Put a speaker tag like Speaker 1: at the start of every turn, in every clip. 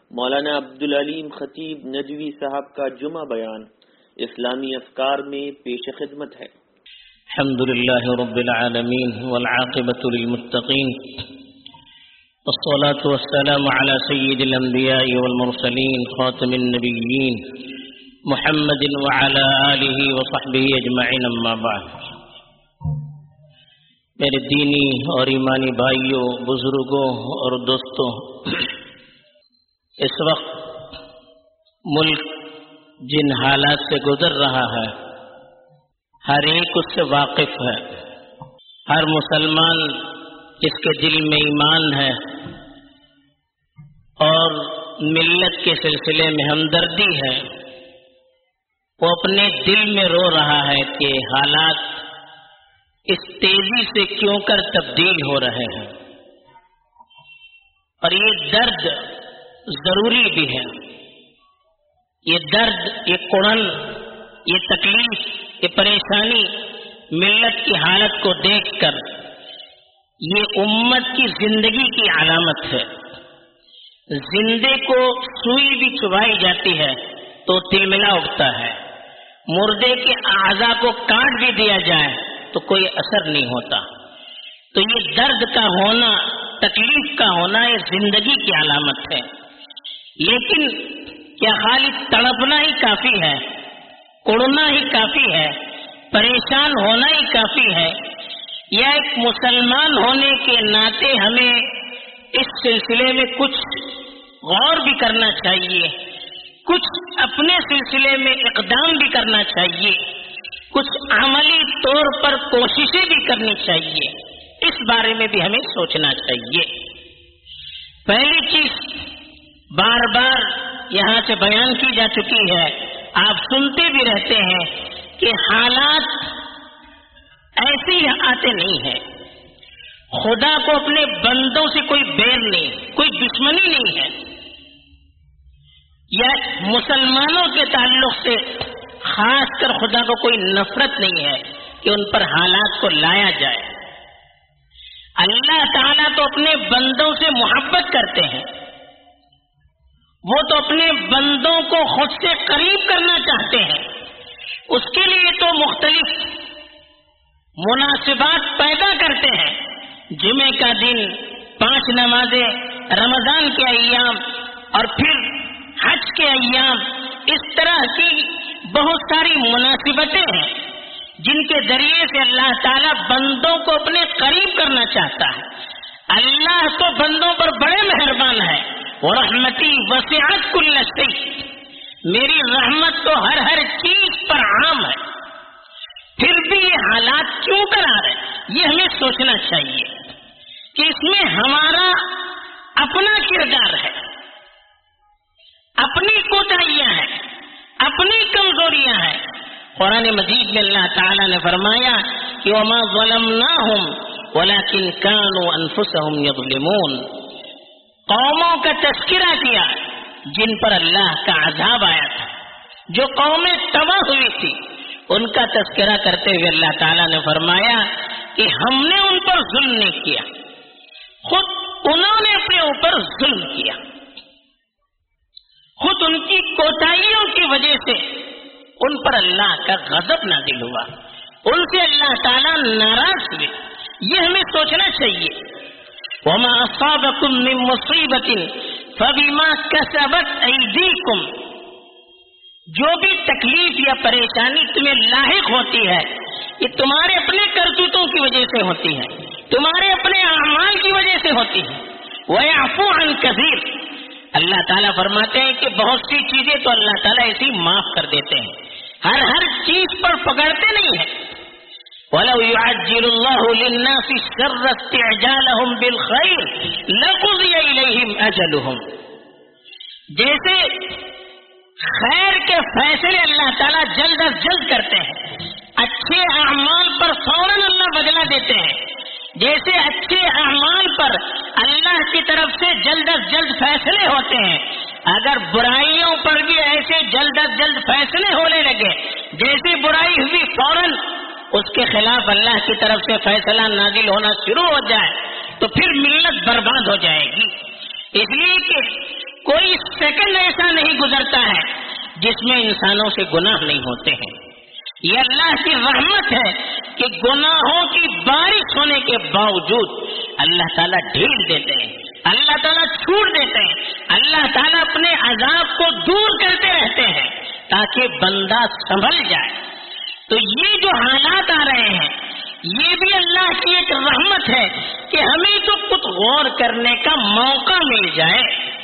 Speaker 1: مولانا عبدالعلیم خطیب ندوی صاحب کا جمعہ بیان اسلامی افکار میں پیش خدمت ہے۔
Speaker 2: الحمد للہ رب العالمین والعاقبۃ للمتقین والصلاة والسلام على سید الانبیاء والمرسلین خاتم النبیین محمد وعلى آلہ وصحبہ اجمعین، اما بعد۔ میرے دینی اور ایمانی بھائیوں، بزرگوں اور دوستوں، اس وقت ملک جن حالات سے گزر رہا ہے ہر ایک اس سے واقف ہے۔ ہر مسلمان جس کے دل میں ایمان ہے اور ملت کے سلسلے میں ہمدردی ہے، وہ اپنے دل میں رو رہا ہے کہ حالات اس تیزی سے کیوں کر تبدیل ہو رہے ہیں، اور یہ درد ضروری بھی ہے۔ یہ درد، یہ کڑن، یہ تکلیف، یہ پریشانی ملت کی حالت کو دیکھ کر یہ امت کی زندگی کی علامت ہے۔ زندے کو سوئی بھی چبھائی جاتی ہے تو تلملا اٹھتا ہے، مردے کے اعضاء کو کاٹ بھی دیا جائے تو کوئی اثر نہیں ہوتا۔ تو یہ درد کا ہونا، تکلیف کا ہونا، یہ زندگی کی علامت ہے۔ لیکن کیا خالی تڑپنا ہی کافی ہے، کڑنا ہی کافی ہے، پریشان ہونا ہی کافی ہے، یا ایک مسلمان ہونے کے ناطے ہمیں اس سلسلے میں کچھ غور بھی کرنا چاہیے، کچھ اپنے سلسلے میں اقدام بھی کرنا چاہیے، کچھ عملی طور پر کوششیں بھی کرنی چاہیے؟ اس بارے میں بھی ہمیں سوچنا چاہیے۔ پہلی چیز بار بار یہاں سے بیان کی جا چکی ہے، آپ سنتے بھی رہتے ہیں کہ حالات ایسے ہی آتے نہیں ہیں۔ خدا کو اپنے بندوں سے کوئی بیر نہیں، کوئی دشمنی نہیں ہے، یا مسلمانوں کے تعلق سے خاص کر خدا کو کوئی نفرت نہیں ہے کہ ان پر حالات کو لایا جائے۔ اللہ تعالیٰ تو اپنے بندوں سے محبت کرتے ہیں، وہ تو اپنے بندوں کو خود سے قریب کرنا چاہتے ہیں، اس کے لیے تو مختلف مناسبات پیدا کرتے ہیں۔ جمعے کا دن، 5 نمازیں، رمضان کے ایام، اور پھر حج کے ایام، اس طرح کی بہت ساری مناسبتیں ہیں جن کے ذریعے سے اللہ تعالیٰ بندوں کو اپنے قریب کرنا چاہتا ہے۔ اللہ تو بندوں پر بڑے مہربان ہے، وَرَحْمَتِي وَسِعَتْ كُلَّ شَيْءٍ، میری رحمت تو ہر چیز پر عام ہے۔ پھر بھی یہ حالات کیوں کر آ رہے ہیں، یہ ہمیں سوچنا چاہیے کہ اس میں ہمارا اپنا کردار ہے، اپنی کوتاہیاں ہیں، اپنی کمزوریاں ہیں۔ قرآن مجید میں اللہ تعالیٰ نے فرمایا کہ وَمَا ظَلَمْنَاهُمْ وَلَكِنْ كَانُوا أَنفُسَهُمْ يَظْلِمُونَ، قوموں کا تذکرہ کیا جن پر اللہ کا عذاب آیا تھا، جو قومیں تباہ ہوئی تھی، ان کا تذکرہ کرتے ہوئے اللہ تعالیٰ نے فرمایا کہ ہم نے ان پر ظلم نہیں کیا، خود انہوں نے اپنے اوپر ظلم کیا، خود ان کی کوتاہیوں کی وجہ سے ان پر اللہ کا غضب نازل ہوا، ان سے اللہ تعالیٰ ناراض ہوئے۔ یہ ہمیں سوچنا چاہیے۔ وَمَا أَصَابَكُم مِّن مُّصِيبَةٍ فَبِمَا كَسَبَتْ أَيْدِيكُمْ، جو بھی تکلیف یا پریشانی تمہیں لاحق ہوتی ہے یہ تمہارے اپنے کرتوتوں کی وجہ سے ہوتی ہے، تمہارے اپنے اعمال کی وجہ سے ہوتی ہے۔ وَيَعْفُو عَن كَثِيرٍ، اللہ تعالیٰ فرماتے ہیں کہ بہت سی چیزیں تو اللہ تعالیٰ ایسی معاف کر دیتے ہیں، ہر چیز پر پکڑتے نہیں ہیں۔ وَلَوْ يُعَجِّلُ اللَّهُ لِلنَّاسِ الشَّرَّ اسْتِعْجَالَهُم بِالْخَيْرِ لَقُضِيَ إِلَيْهِمْ أَجَلُهُم، جیسے خیر کے فیصلے اللہ تعالیٰ جلد از جلد کرتے ہیں، اچھے اعمال پر فوراً اللہ بدلہ دیتے ہیں، جیسے اچھے اعمال پر اللہ کی طرف سے جلد از جلد فیصلے ہوتے ہیں، اگر برائیوں پر بھی ایسے جلد از جلد فیصلے ہونے لگے، جیسے برائی ہوئی فوراً اس کے خلاف اللہ کی طرف سے فیصلہ نازل ہونا شروع ہو جائے تو پھر ملت برباد ہو جائے گی۔ اس لیے کہ کوئی سیکنڈ ایسا نہیں گزرتا ہے جس میں انسانوں سے گناہ نہیں ہوتے ہیں. یہ اللہ کی رحمت ہے کہ گناہوں کی بارش ہونے کے باوجود اللہ تعالیٰ ڈھیل دیتے ہیں, اللہ تعالیٰ چھوڑ دیتے ہیں, اللہ تعالیٰ اپنے عذاب کو دور کرتے رہتے ہیں تاکہ بندہ سنبھل جائے. تو یہ جو حالات آ رہے ہیں یہ بھی اللہ کی ایک رحمت ہے کہ ہمیں تو کچھ غور کرنے کا موقع مل جائے.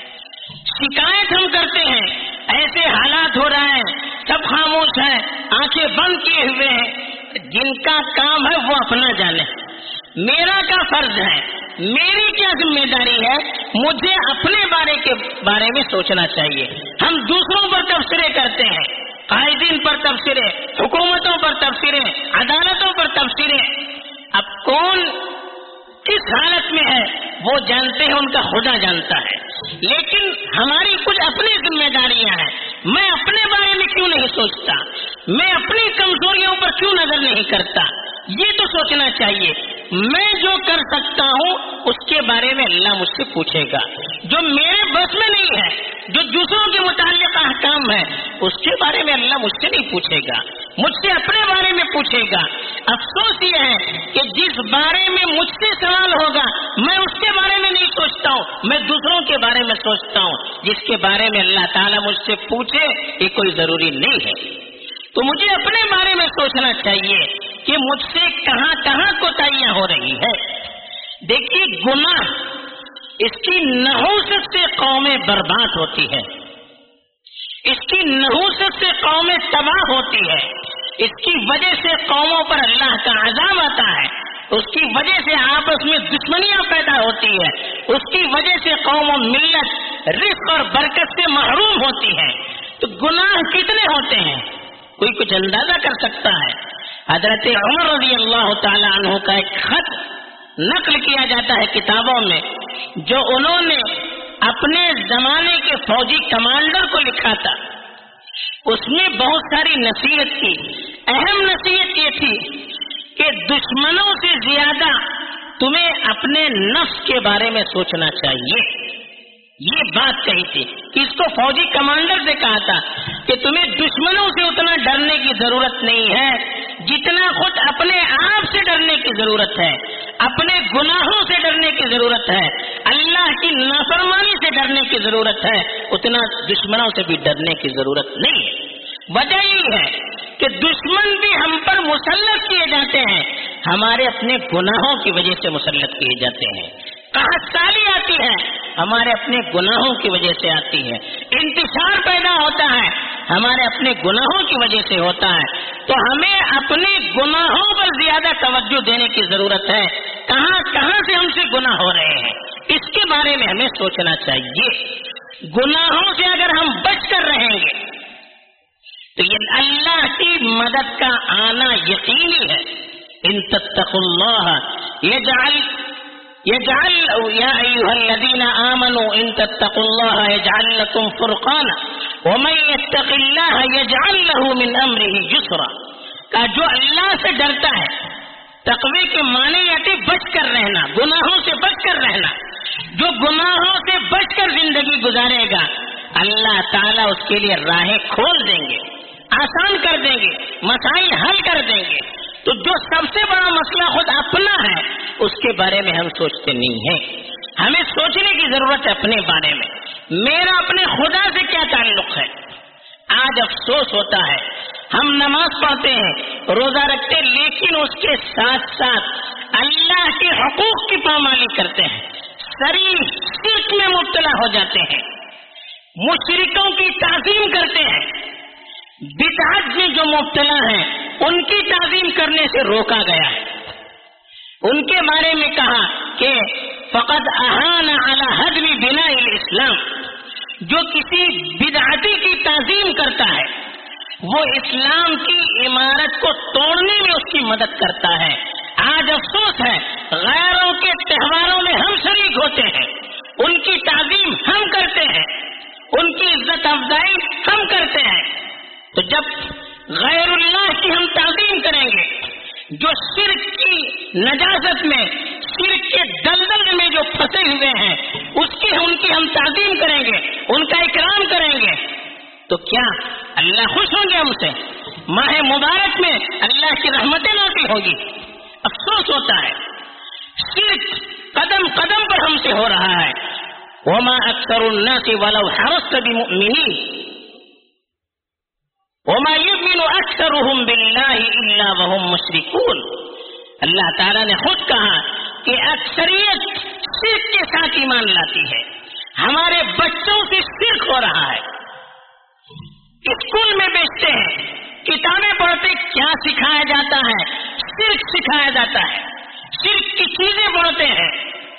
Speaker 2: شکایت ہم کرتے ہیں, ایسے حالات ہو رہے ہیں, سب خاموش ہیں, آنکھیں بند کیے ہوئے ہیں. جن کا کام ہے وہ اپنا جانے, میرا کیا فرض ہے, میری کیا ذمہ داری ہے, مجھے اپنے بارے میں سوچنا چاہیے. ہم دوسروں پر تبصرے کرتے ہیں, قائدین پر تبصرے, حکومتوں پر تبصرے, عدالتوں پر تبصرے. اب کون کس حالت میں ہے وہ جانتے ہیں, ان کا خدا جانتا ہے. لیکن ہماری کچھ اپنی ذمہ داریاں ہیں. میں اپنے بارے میں کیوں نہیں سوچتا, میں اپنی کمزوریوں پر کیوں نظر نہیں کرتا, یہ تو سوچنا چاہیے. میں جو کر سکتا ہوں اس کے بارے میں اللہ مجھ سے پوچھے گا. جو میرے بس میں نہیں ہے, جو دوسروں کے متعلق احکام ہے, اس کے بارے میں اللہ مجھ سے نہیں پوچھے گا, مجھ سے اپنے بارے میں پوچھے گا. افسوس یہ ہے کہ جس بارے میں مجھ سے سوال ہوگا میں اس کے بارے میں نہیں سوچتا ہوں, میں دوسروں کے بارے میں سوچتا ہوں. جس کے بارے میں اللہ تعالیٰ مجھ سے پوچھے یہ کوئی ضروری نہیں ہے. تو مجھے اپنے بارے میں سوچنا چاہیے کہ مجھ سے کہاں کہاں کوتاہیاں ہو رہی ہے. دیکھیے گناہ, اس کی نحوست سے قومیں برباد ہوتی ہے, اس کی نحوست سے قومیں تباہ ہوتی ہے, اس کی وجہ سے قوموں پر اللہ کا عذاب آتا ہے, اس کی وجہ سے آپس میں دشمنیاں پیدا ہوتی ہے, اس کی وجہ سے قوم و ملت رزق اور برکت سے محروم ہوتی ہے. تو گناہ کتنے ہوتے ہیں کوئی کچھ اندازہ کر سکتا ہے؟ حضرت عمر رضی اللہ تعالی عنہ کا ایک خط نقل کیا جاتا ہے کتابوں میں, جو انہوں نے اپنے زمانے کے فوجی کمانڈر کو لکھا تھا. اس میں بہت ساری نصیحت کی. اہم نصیحت یہ تھی کہ دشمنوں سے زیادہ تمہیں اپنے نفس کے بارے میں سوچنا چاہیے. یہ بات کہی تھی کہ اس کو فوجی کمانڈر سے کہا تھا کہ تمہیں دشمنوں سے اتنا ڈرنے کی ضرورت نہیں ہے جتنا خود اپنے آپ سے ڈرنے کی ضرورت ہے, اپنے گناہوں سے ڈرنے کی ضرورت ہے, اللہ کی نافرمانی سے ڈرنے کی ضرورت ہے, اتنا دشمنوں سے بھی ڈرنے کی ضرورت نہیں ہے. وجہ یہ ہے کہ دشمن بھی ہم پر مسلط کیے جاتے ہیں, ہمارے اپنے گناہوں کی وجہ سے مسلط کیے جاتے ہیں. قحط سالی آتی ہے ہمارے اپنے گناہوں کی وجہ سے آتی ہے, انتشار پیدا ہوتا ہے ہمارے اپنے گناہوں کی وجہ سے ہوتا ہے. تو ہمیں اپنے گناہوں پر زیادہ توجہ دینے کی ضرورت ہے. کہاں کہاں سے ہم سے گناہ ہو رہے ہیں اس کے بارے میں ہمیں سوچنا چاہیے. گناہوں سے اگر ہم بچ کر رہیں گے تو یہ اللہ کی مدد کا آنا یقینی ہے. ان تتقوا اللہ يجعل يا أيها الذين آمنوا إن تتقوا الله يجعل لكم فرقانا ومن يتق الله يجعل له من أمره يسرا. کہ جو اللہ سے ڈرتا ہے, تقوی کے معنی آتے بچ کر رہنا, گناہوں سے بچ کر رہنا. جو گناہوں سے بچ کر زندگی گزارے گا اللہ تعالیٰ اس کے لیے راہیں کھول دیں گے, آسان کر دیں گے, مسائل حل کر دیں گے. تو جو سب سے بڑا مسئلہ خود اپنا ہے اس کے بارے میں ہم سوچتے نہیں ہیں. ہمیں سوچنے کی ضرورت ہے اپنے بارے میں, میرا اپنے خدا سے کیا تعلق ہے. آج افسوس ہوتا ہے ہم نماز پڑھتے ہیں, روزہ رکھتے, لیکن اس کے ساتھ ساتھ اللہ کے حقوق کی پامالی کرتے ہیں, صریح شرک میں مبتلا ہو جاتے ہیں, مشرکوں کی تعظیم کرتے ہیں. بدعت میں جو مبتلا ہیں ان کی تعظیم کرنے سے روکا گیا ہے. ان کے بارے میں کہا کہ فقد احان علی ہدم بناء الاسلام, جو کسی بدعتی کی تعظیم کرتا ہے وہ اسلام کی عمارت کو توڑنے میں اس کی مدد کرتا ہے. آج افسوس ہے غیروں کے تہواروں میں ہم شریک ہوتے ہیں, ان کی تعظیم ہم کرتے ہیں, ان کی عزت افزائی ہم کرتے ہیں. تو جب غیر اللہ کی ہم تعظیم کریں گے, جو شرک کی نجاست میں, شرک کے دلدل میں جو پھنسے ہوئے ہیں ان کی ہم تعظیم کریں گے, تو کیا اللہ خوش ہوں گے ہم سے؟ ماہ مبارک میں اللہ کی رحمتیں نازل ہوگی؟ افسوس ہوتا ہے، شرک قدم قدم پر ہم سے ہو رہا ہے. وما اکثر الناس ولو حرصت بمؤمنین وما یؤمن اکثرهم باللہ الا وهم مشرکون. اللہ تعالیٰ نے خود کہا کہ اکثریت شرک کے ساتھ ایمان لاتی ہے. ہمارے بچوں سے شرک ہو رہا ہے. اسکول میں بیچتے ہیں، کتابیں پڑھتے کیا سکھایا جاتا ہے؟ شرک سکھایا جاتا ہے. شرک کی چیزیں پڑھتے ہیں،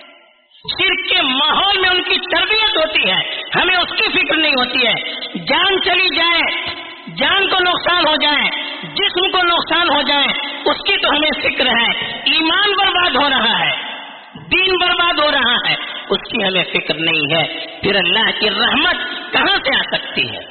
Speaker 2: شرک کے ماحول میں ان کی تربیت ہوتی ہے، ہمیں اس کی فکر نہیں ہوتی ہے. جان چلی جائے، جان کو نقصان ہو جائے، جسم کو نقصان ہو جائے، اس کی تو ہمیں فکر ہے. ایمان برباد ہو رہا ہے، دین برباد ہو رہا ہے، اس کی ہمیں فکر نہیں ہے. پھر اللہ کی رحمت کہاں سے آ سکتی ہے؟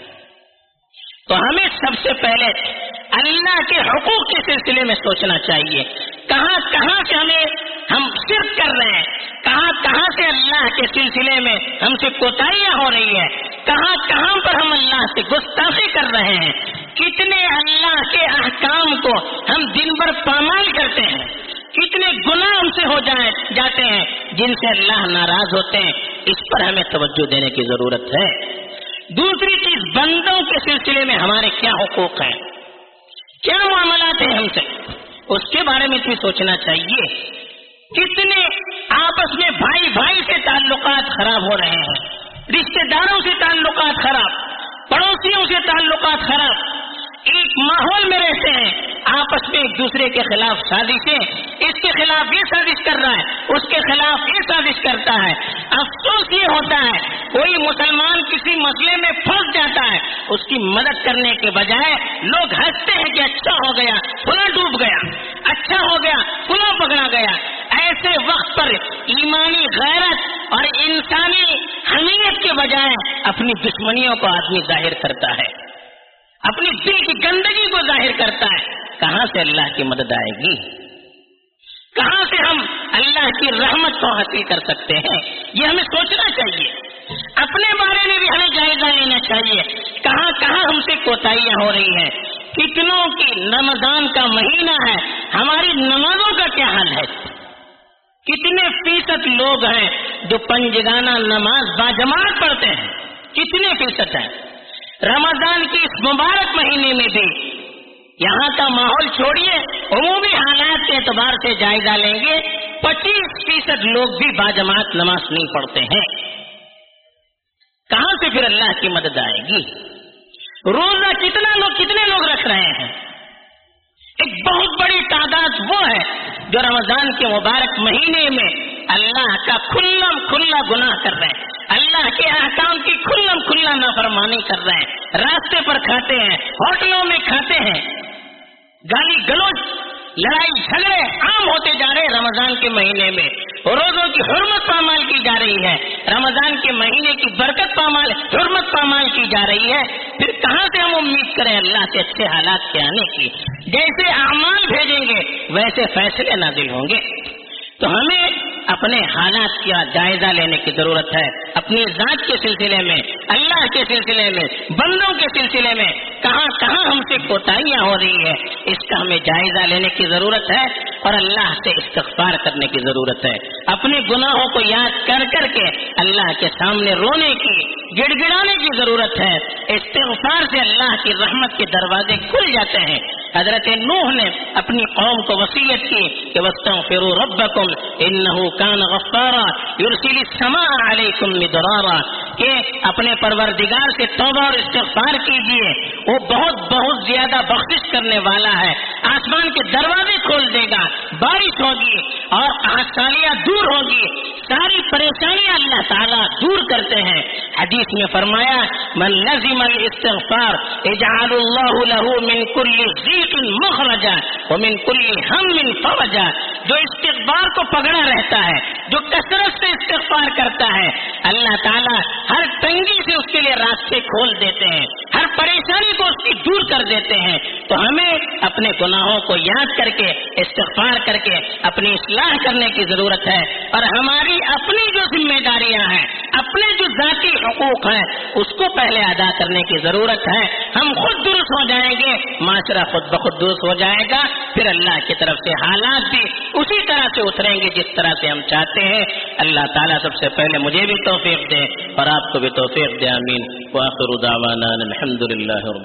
Speaker 2: تو ہمیں سب سے پہلے اللہ کے حقوق کے سلسلے میں سوچنا چاہیے. کہاں کہاں سے ہم شرک کر رہے ہیں، کہاں کہاں سے اللہ کے سلسلے میں ہم سے کوتاہیاں ہو رہی ہے، کہاں کہاں پر ہم اللہ سے گستاخی کر رہے ہیں. کتنے اللہ کے احکام کو ہم دن بھر پامال کرتے ہیں، کتنے گناہ ہم سے ہو جاتے ہیں جن سے اللہ ناراض ہوتے ہیں. اس پر ہمیں توجہ دینے کی ضرورت ہے. دوسری چیز، بندوں کے سلسلے میں ہمارے کیا حقوق ہیں، کیا معاملات ہیں ہم سے، اس کے بارے میں بھی سوچنا چاہیے. کتنے آپس میں بھائی بھائی سے تعلقات خراب ہو رہے ہیں، رشتہ داروں سے تعلقات خراب، پڑوسیوں سے تعلقات خراب. ایک ماحول میں رہتے ہیں، آپس میں ایک دوسرے کے خلاف سازشیں، اس کے خلاف یہ سازش کر رہا ہے، اس کے خلاف یہ سازش کرتا ہے. افسوس یہ ہوتا ہے کوئی مسلمان کسی مسئلے میں پھنس جاتا ہے، اس کی مدد کرنے کے بجائے لوگ ہنستے ہیں کہ اچھا ہو گیا فلاں ڈوب گیا، اچھا ہو گیا فلاں پکڑا گیا. ایسے وقت پر ایمانی غیرت اور انسانی حمیت کے بجائے اپنی دشمنیوں کو آدمی ظاہر کرتا ہے، اپنی دل کی گندگی کو ظاہر کرتا ہے. کہاں سے اللہ کی مدد آئے گی؟ کہاں سے ہم اللہ کی رحمت کو حاصل کر سکتے ہیں؟ یہ ہمیں سوچنا چاہیے. اپنے بارے میں بھی ہمیں جائزہ لینا چاہیے. کہاں کہاں ہم سے کوتاہیاں ہو رہی ہیں. کتنوں کی رمضان کا مہینہ ہے، ہماری نمازوں کا کیا حال ہے؟ کتنے فیصد لوگ ہیں جو پنجگانہ نماز باجماعت پڑھتے ہیں؟ کتنے فیصد ہیں؟ رمضان کی اس مبارک مہینے میں بھی یہاں کا ماحول چھوڑیے، عمومی حالات کے اعتبار سے جائزہ لیں گے، 25% لوگ بھی باجماعت نماز نہیں پڑھتے ہیں. کہاں سے پھر اللہ کی مدد آئے گی؟ روزہ کتنے لوگ رکھ رہے ہیں؟ ایک بہت بڑی تعداد وہ ہے جو رمضان کے مبارک مہینے میں اللہ کا کھلم کھلا گناہ کر رہے ہیں، اللہ کے احکام کی کھلم کھلا نافرمانی کر رہے ہیں، راستے پر کھاتے ہیں، ہوٹلوں میں کھاتے ہیں، گالی گلوچ، لڑائی جھگڑے عام ہوتے جا رہے ہیں. رمضان کے مہینے میں روزوں کی حرمت پامال کی جا رہی ہے، رمضان کے مہینے کی برکت پامال، حرمت پامال کی جا رہی ہے. پھر کہاں سے ہم امید کریں اللہ سے اچھے حالات کے آنے کی؟ جیسے اعمال بھیجیں گے ویسے فیصلے نازل ہوں گے. تو ہمیں اپنے حالات کا جائزہ لینے کی ضرورت ہے. اپنی ذات کے سلسلے میں، اللہ کے سلسلے میں، بندوں کے سلسلے میں کہاں کہاں ہم سے کوتاہیاں ہو رہی ہے، اس کا ہمیں جائزہ لینے کی ضرورت ہے اور اللہ سے استغفار کرنے کی ضرورت ہے. اپنے گناہوں کو یاد کر کر کے اللہ کے سامنے رونے کی، گڑ گڑانے کی ضرورت ہے. استغفار سے اللہ کی رحمت کے دروازے کھل جاتے ہیں. حضرت نوح نے اپنی قوم کو وصیت کی کہ واستغفروا ربکم انہ کان غفارا یرسل السماء علیکم مدرارا، کہ اپنے پروردگار سے توبہ اور استغفار کیجیے، وہ بہت زیادہ بخشش کرنے والا ہے، آسمان کے دروازے کھول دے گا، بارش ہوگی اور آسانیاں دور ہوگی، ساری پریشانیاں اللہ تعالیٰ دور کرتے ہیں. حدیث میں فرمایا من لزم الاستغفار اجعل اللہ له من کل ضیق مخرجا ومن کل ہم فرجا. جو استغفار کو پکڑا رہتا ہے، جو کثرت سے استغفار کرتا ہے، اللہ تعالیٰ ہر تنگی سے اس کے لیے راستے کھول دیتے ہیں، ہر پریشانی کو اس کی دور کر دیتے ہیں. تو ہمیں اپنے گناہوں کو یاد کر کے استغفار کر کے اپنی اصلاح کرنے کی ضرورت ہے. اور ہماری اپنی جو ذمہ داریاں ہیں، اپنے جو ذاتی حقوق ہیں اس کو پہلے ادا کرنے کی ضرورت ہے. ہم خود درست ہو جائیں گے، معاشرہ خود بخود درست ہو جائے گا، پھر اللہ کی طرف سے حالات بھی اسی طرح سے اتریں گے جس طرح سے ہم چاہتے ہیں. اللہ تعالیٰ سب سے پہلے مجھے بھی توفیق دے اور آپ کو بھی توفیق دے. آمین. وآخر دعوانا الحمد للہ.